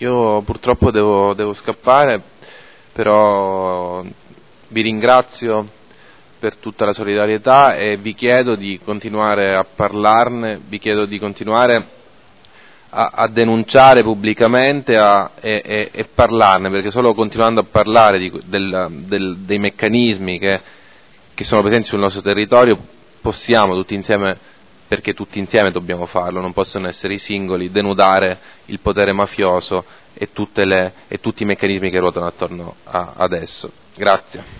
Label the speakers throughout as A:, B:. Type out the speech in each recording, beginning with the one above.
A: Io purtroppo devo scappare, però vi ringrazio per tutta la solidarietà e vi chiedo di continuare a parlarne, vi chiedo di continuare a denunciare pubblicamente e parlarne, perché solo continuando a parlare dei meccanismi che sono presenti sul nostro territorio possiamo tutti insieme, perché tutti insieme dobbiamo farlo, non possono essere i singoli, denudare il potere mafioso e tutti i meccanismi che ruotano attorno ad esso. Grazie.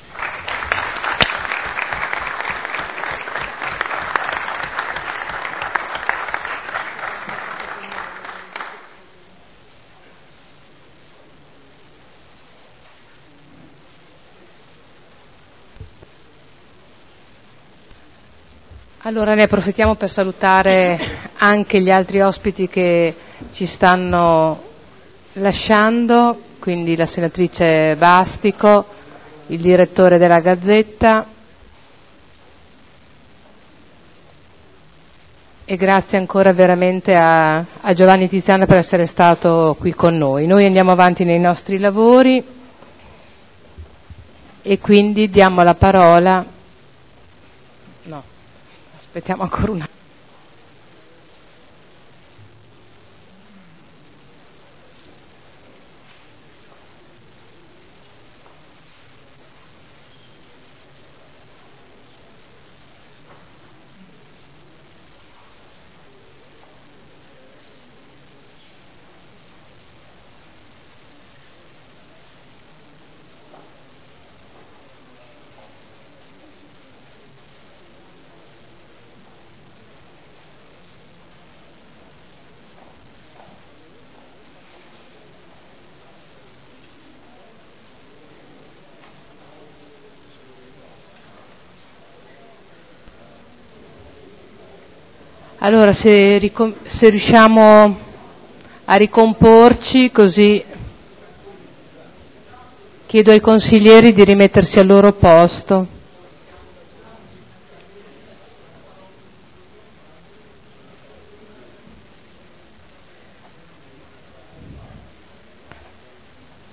B: Allora ne approfittiamo per salutare anche gli altri ospiti che ci stanno lasciando, quindi la senatrice Bastico, il direttore della Gazzetta, e grazie ancora veramente a Giovanni Tiziana per essere stato qui con noi. Noi andiamo avanti nei nostri lavori e quindi diamo la parola. No, aspettiamo ancora un attimo. Allora, se riusciamo a ricomporci, così chiedo ai consiglieri di rimettersi al loro posto.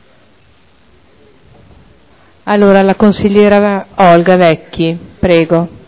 B: Allora, la consigliera Olga Vecchi, prego.